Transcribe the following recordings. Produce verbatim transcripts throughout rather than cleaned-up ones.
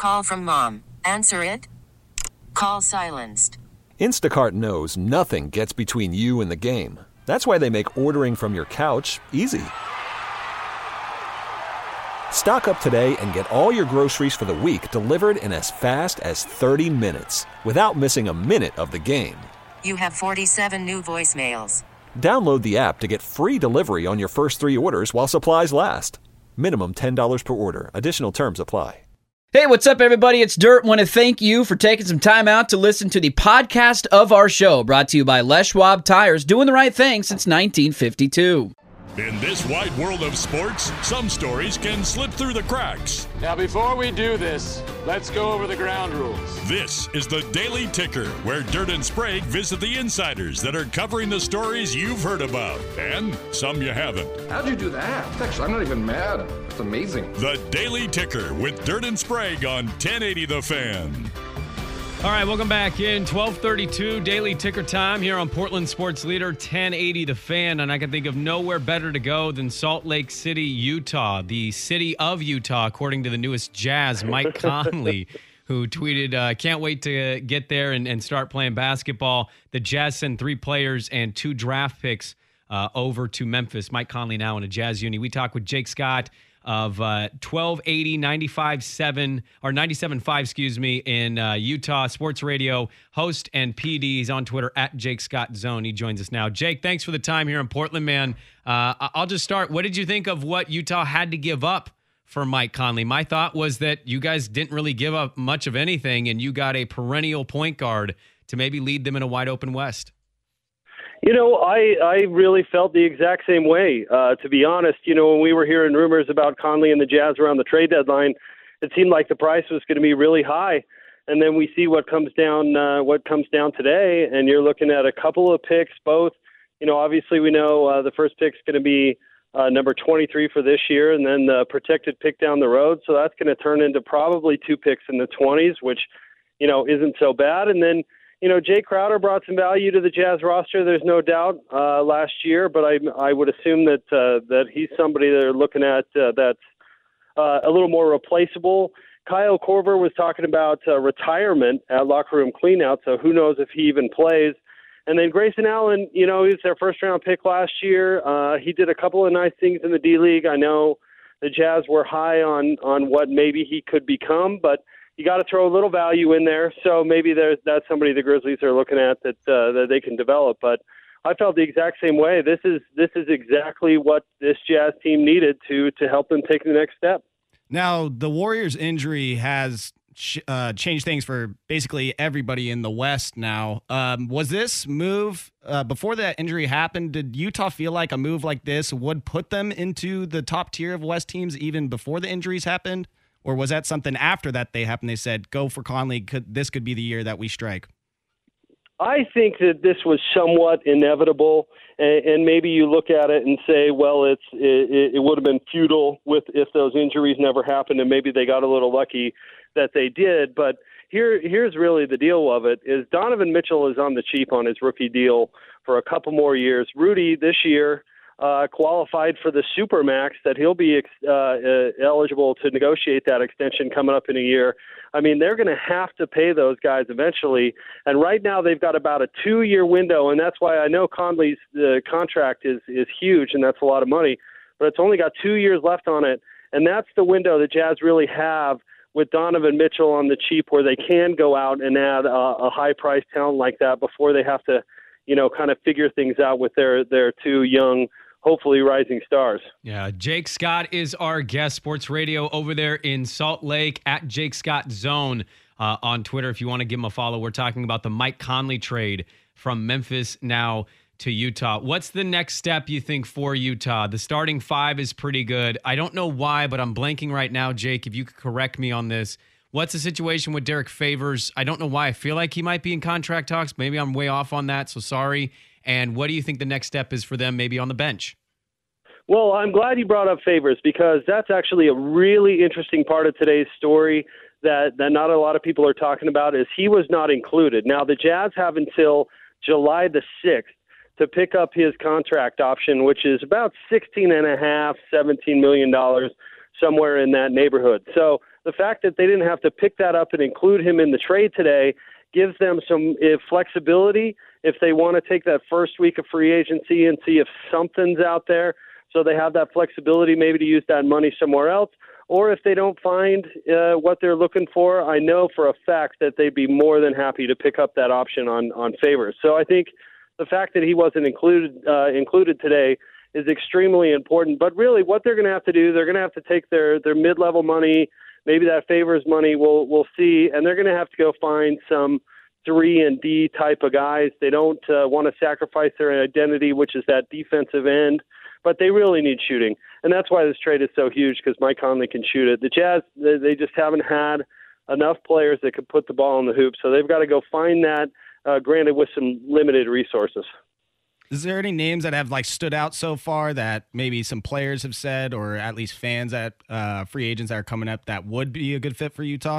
Call from mom. Answer it. Call silenced. Instacart knows nothing gets between you and the game. That's why they make ordering from your couch easy. Stock up today and get all your groceries for the week delivered in as fast as thirty minutes without missing a minute of the game. You have forty-seven new voicemails. Download the app to get free delivery on your first three orders while supplies last. Minimum ten dollars per order. Additional terms apply. Hey, what's up, everybody? It's Dirt. Want to thank you for taking some time out to listen to the podcast of our show, brought to you by Les Schwab Tires, doing the right thing since nineteen fifty-two. In this wide world of sports, some stories can slip through the cracks. Now, before we do this, let's go over the ground rules. This is the Daily Ticker, where Dirt and Sprague visit the insiders that are covering the stories you've heard about, and some you haven't. How'd you do that? Actually, I'm not even mad. It's amazing. The Daily Ticker with Dirt and Sprague on ten eighty The Fan. All right, welcome back in. twelve thirty-two Daily Ticker time here on Portland Sports Leader ten eighty The Fan, and I can think of nowhere better to go than Salt Lake City, Utah, the city of Utah, according to the newest Jazz, Mike Conley, who tweeted, uh, can't wait to get there and, and start playing basketball. The Jazz send three players and two draft picks uh, over to Memphis. Mike Conley now in a Jazz uni. We talk with Jake Scott of uh, twelve eighty, ninety-five seven, or ninety-seven five, excuse me, in uh, Utah Sports Radio, host and P D. He's on Twitter at Jake Scott Zone. He joins us now. Jake, thanks for the time here in Portland, man. Uh, I'll just start. What did you think of what Utah had to give up for Mike Conley? My thought was that you guys didn't really give up much of anything, and you got a perennial point guard to maybe lead them in a wide open West. You know, I, I really felt the exact same way, uh, to be honest. You know, when we were hearing rumors about Conley and the Jazz around the trade deadline, it seemed like the price was going to be really high. And then we see what comes down uh, what comes down today, and you're looking at a couple of picks, both. You know, obviously we know uh, the first pick's going to be uh, number twenty-three for this year, and then the protected pick down the road. So that's going to turn into probably two picks in the twenties, which, you know, isn't so bad. And then, you know, Jay Crowder brought some value to the Jazz roster, there's no doubt, uh, last year, but I I would assume that uh, that he's somebody they're looking at uh, that's uh, a little more replaceable. Kyle Korver was talking about uh, retirement at locker room cleanout, so who knows if he even plays. And then Grayson Allen, you know, he was their first-round pick last year. Uh, he did a couple of nice things in the D-League. I know the Jazz were high on, on what maybe he could become, but you got to throw a little value in there, so maybe there's that's somebody the Grizzlies are looking at that uh, that they can develop. But I felt the exact same way. This is this is exactly what this Jazz team needed to to help them take the next step. Now, the Warriors' injury has ch- uh, changed things for basically everybody in the West now. Um, was this move, uh, before that injury happened, did Utah feel like a move like this would put them into the top tier of West teams even before the injuries happened? Or was that something after that they happened? They said, go for Conley. Could, this could be the year that we strike. I think that this was somewhat inevitable, and, and maybe you look at it and say, well, it's it, it would have been futile with if those injuries never happened, and maybe they got a little lucky that they did. But here, here's really the deal of it, is Donovan Mitchell is on the cheap on his rookie deal for a couple more years. Rudy this year Uh, qualified for the Supermax, that he'll be uh, uh, eligible to negotiate that extension coming up in a year. I mean, they're going to have to pay those guys eventually. And right now they've got about a two-year window, and that's why I know Conley's uh, contract is, is huge, and that's a lot of money. But it's only got two years left on it, and that's the window the Jazz really have with Donovan Mitchell on the cheap, where they can go out and add a, a high-priced talent like that before they have to, you know, kind of figure things out with their, their two young, hopefully rising stars. Yeah, Jake Scott is our guest, Sports Radio over there in Salt Lake, at Jake Scott Zone uh, on Twitter if you want to give him a follow. We're talking about the Mike Conley trade from Memphis now to Utah. What's the next step, you think, for Utah? The starting five is pretty good. I don't know why, but I'm blanking right now, Jake, if you could correct me on this. What's the situation with Derek Favors? I don't know why. I feel like he might be in contract talks. Maybe I'm way off on that, so sorry. And what do you think the next step is for them, maybe on the bench? Well, I'm glad you brought up Favors, because that's actually a really interesting part of today's story that, that not a lot of people are talking about, is he was not included. Now, the Jazz have until July the sixth to pick up his contract option, which is about sixteen and a half, seventeen million dollars, somewhere in that neighborhood. So the fact that they didn't have to pick that up and include him in the trade today gives them some uh, flexibility if they want to take that first week of free agency and see if something's out there. So they have that flexibility maybe to use that money somewhere else. Or if they don't find uh, what they're looking for, I know for a fact that they'd be more than happy to pick up that option on, on Favors. So I think the fact that he wasn't included uh, included today is extremely important. But really what they're going to have to do, they're going to have to take their, their mid-level money, maybe that Favors money, we'll, we'll see, and they're going to have to go find some three and D type of guys. They don't uh, want to sacrifice their identity, which is that defensive end, but they really need shooting. And that's why this trade is so huge, because Mike Conley can shoot it. The Jazz, they just haven't had enough players that could put the ball in the hoop, so they've got to go find that, uh, granted with some limited resources. Is there any names that have like stood out so far that maybe some players have said, or at least fans that uh, free agents that are coming up that would be a good fit for Utah?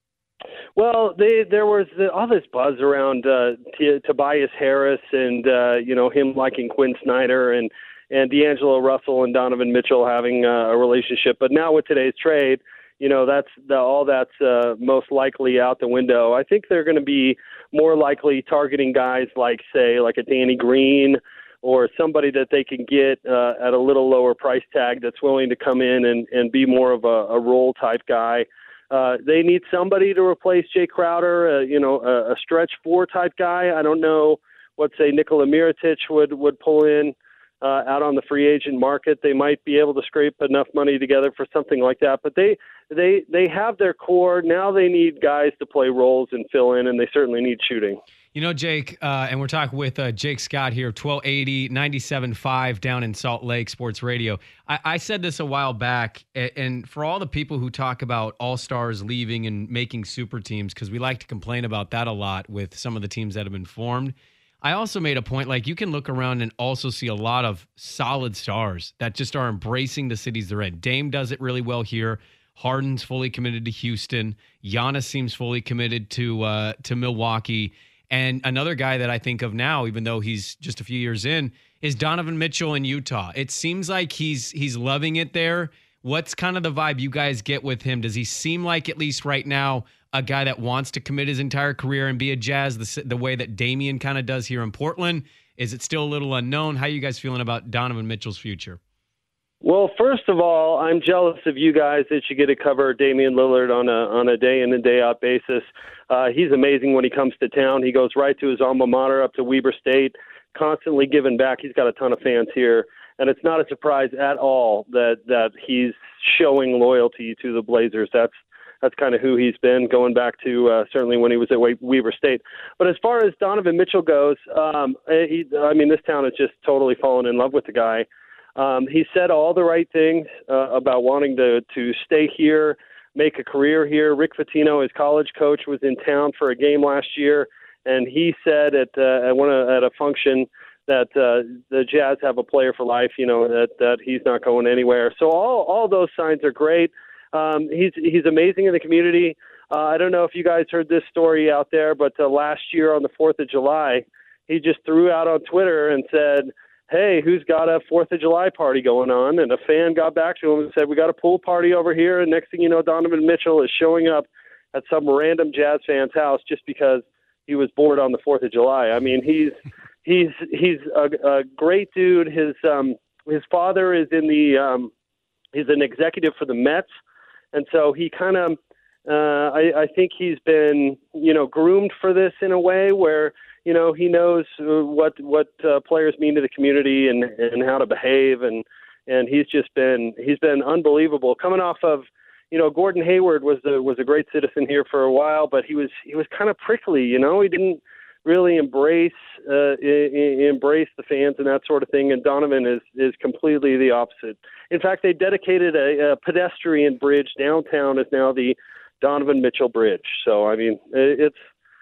Well, they, there was the, all this buzz around uh, T- Tobias Harris and, uh, you know, him liking Quinn Snyder and, and D'Angelo Russell and Donovan Mitchell having uh, a relationship. But now with today's trade, you know, that's the, all that's uh, most likely out the window. I think they're going to be more likely targeting guys like, say, like a Danny Green or somebody that they can get uh, at a little lower price tag that's willing to come in and, and be more of a, a role type guy. Uh, they need somebody to replace Jay Crowder, uh, you know, a, a stretch four type guy. I don't know what, say, Nikola Mirotic would, would pull in uh, out on the free agent market. They might be able to scrape enough money together for something like that. But they they they have their core. Now they need guys to play roles and fill in, and they certainly need shooting. You know, Jake, uh, and we're talking with uh, Jake Scott here, twelve eighty, ninety-seven point five down in Salt Lake Sports Radio. I, I said this a while back, and for all the people who talk about all-stars leaving and making super teams, because we like to complain about that a lot with some of the teams that have been formed, I also made a point, like you can look around and also see a lot of solid stars that just are embracing the cities they're in. Dame does it really well here. Harden's fully committed to Houston. Giannis seems fully committed to uh, to Milwaukee. And another guy that I think of now, even though he's just a few years in, is Donovan Mitchell in Utah. It seems like he's he's loving it there. What's kind of the vibe you guys get with him? Does he seem like, at least right now, a guy that wants to commit his entire career and be a Jazz the, the way that Damian kind of does here in Portland? Is it still a little unknown? How are you guys feeling about Donovan Mitchell's future? Well, first of all, I'm jealous of you guys that you get to cover Damian Lillard on a on a day in and day out basis. Uh, he's amazing when he comes to town. He goes right to his alma mater up to Weber State, constantly giving back. He's got a ton of fans here, and it's not a surprise at all that that he's showing loyalty to the Blazers. That's that's kind of who he's been, going back to uh, certainly when he was at Weber State. But as far as Donovan Mitchell goes, um, he, I mean, this town has just totally fallen in love with the guy. Um, he said all the right things uh, about wanting to, to stay here, make a career here. Rick Pitino, his college coach, was in town for a game last year, and he said at uh, at one at a function that uh, the Jazz have a player for life. You know that that he's not going anywhere. So all all those signs are great. Um, he's he's amazing in the community. Uh, I don't know if you guys heard this story out there, but uh, last year on the fourth of July, he just threw out on Twitter and said, hey, who's got a fourth of July party going on? And a fan got back to him and said, we got a pool party over here. And next thing you know, Donovan Mitchell is showing up at some random Jazz fan's house just because he was bored on the fourth of July. I mean, he's he's he's a, a great dude. His um, his father is in the um, he's an executive for the Mets, and so he kind of uh, I, I think he's been you know groomed for this in a way where. You know, he knows what what uh, players mean to the community and, and how to behave, and and he's just been he's been unbelievable. Coming off of, you know, Gordon Hayward was a, was a great citizen here for a while, but he was he was kind of prickly. You know, he didn't really embrace uh, I- embrace the fans and that sort of thing. And Donovan is is completely the opposite. In fact, they dedicated a, a pedestrian bridge downtown is now the Donovan Mitchell Bridge. So I mean, it's.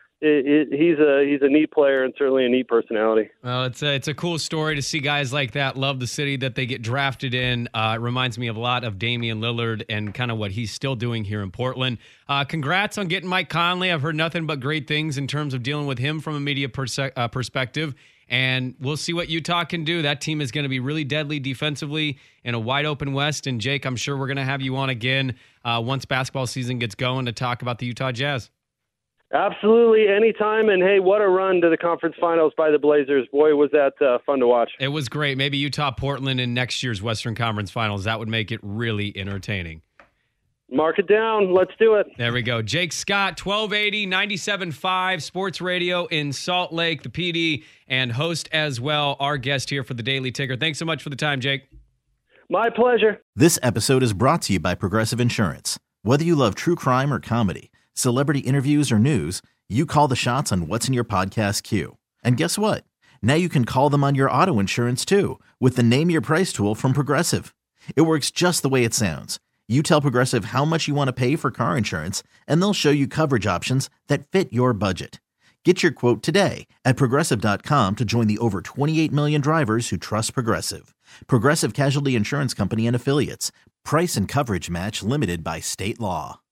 It, it, he's a he's a neat player and certainly a neat personality. Well, it's a, it's a cool story to see guys like that love the city that they get drafted in. Uh, it reminds me of a lot of Damian Lillard and kind of what he's still doing here in Portland. Uh, congrats on getting Mike Conley. I've heard nothing but great things in terms of dealing with him from a media perse- uh, perspective. And we'll see what Utah can do. That team is going to be really deadly defensively in a wide open West. And Jake, I'm sure we're going to have you on again uh, once basketball season gets going to talk about the Utah Jazz. Absolutely, anytime. And hey, what a run to the conference finals by the Blazers. Boy, was that uh, fun to watch. It was great. Maybe Utah, Portland in next year's Western Conference Finals. That would make it really entertaining. Mark it down. Let's do it. There we go. Jake Scott, twelve eighty, ninety-seven point five Sports Radio in Salt Lake, the P D, and host as well, our guest here for the Daily Ticker. Thanks so much for the time, Jake. My pleasure. This episode is brought to you by Progressive Insurance. Whether you love true crime or comedy, celebrity interviews or news, you call the shots on what's in your podcast queue. And guess what? Now you can call them on your auto insurance too with the Name Your Price tool from Progressive. It works just the way it sounds. You tell Progressive how much you want to pay for car insurance, and they'll show you coverage options that fit your budget. Get your quote today at Progressive dot com to join the over twenty-eight million drivers who trust Progressive. Progressive Casualty Insurance Company and Affiliates. Price and coverage match limited by state law.